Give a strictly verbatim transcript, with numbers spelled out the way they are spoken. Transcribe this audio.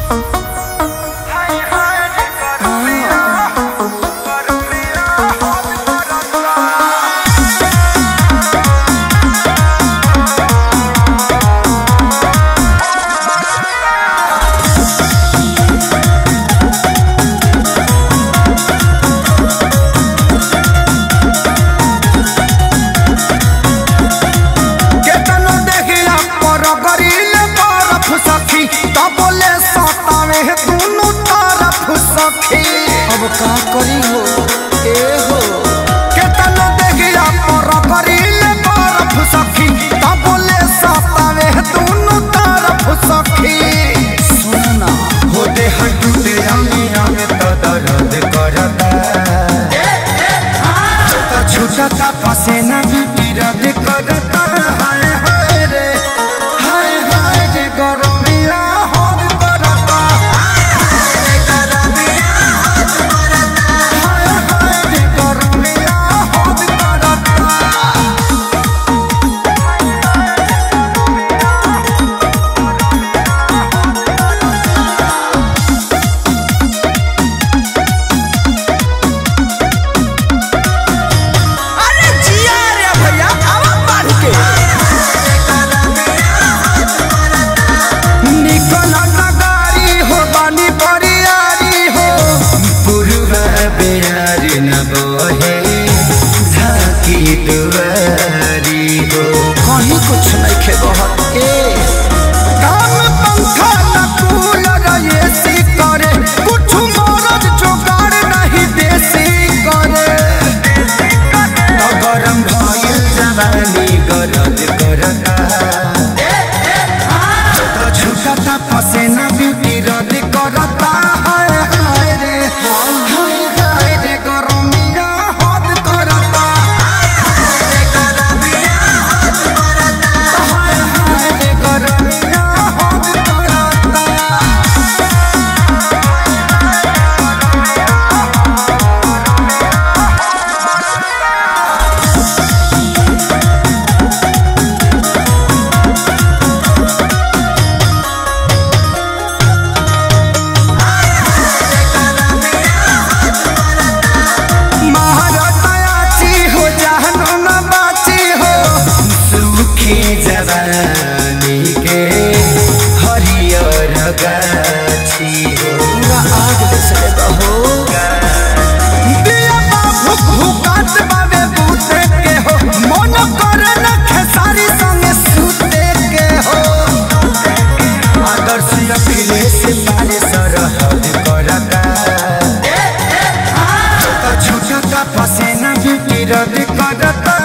अब का करी हो ए हो केतनो देखिया पर करिले बरफ सखी तब बोले सतावे दोनों तरफ सखी सुनना हो दे हटुते आमी आमे त दर्द करता त छूटता पसीना भी दर्द करता हाय हाय रे हाय हाय रे गरमिया कहीं कुछ नहीं खे बहुत ए काम पंखा न कूलर एसी करे कुछ मरद जुगाड़ नहीं देसी करे तो गरम भइल जवानी गरज करता तो छूटता पसीना ब्यूटी रद करता हाय हाय रे हाय हाय रे गरमिया हद करता जवानी के हरियर गाछी हो आग से बहो दिया भुक भुकात बावे बूते के हो मन करे न खेसारी संगे सूते के हो आदर्श अखिले से पारे सरहद करता तो छूटता पसीना भी रद करता